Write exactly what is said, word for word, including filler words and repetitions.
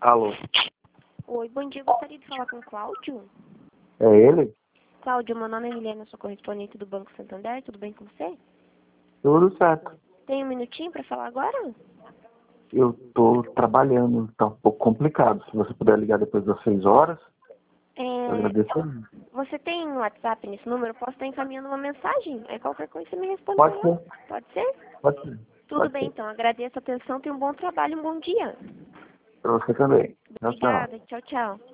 Alô? Oi, bom dia. Gostaria de falar com o Cláudio. É ele? Cláudio, meu nome é Milena, sou correspondente do Banco Santander. Tudo bem com você? Tudo certo. Tem um minutinho para falar agora? Eu tô trabalhando, tá um pouco complicado. Se você puder ligar depois das seis horas, eu É, agradeço muito. você tem um WhatsApp nesse número? Eu posso estar encaminhando uma mensagem. Aí qualquer coisa você me responde. Pode por lá. ser, Pode ser? pode ser. Tudo Pode bem, ser. então. Agradeço a atenção. Tenha um bom trabalho e um bom dia. Pra você também. Tchau, tchau. Obrigada. Tchau, tchau.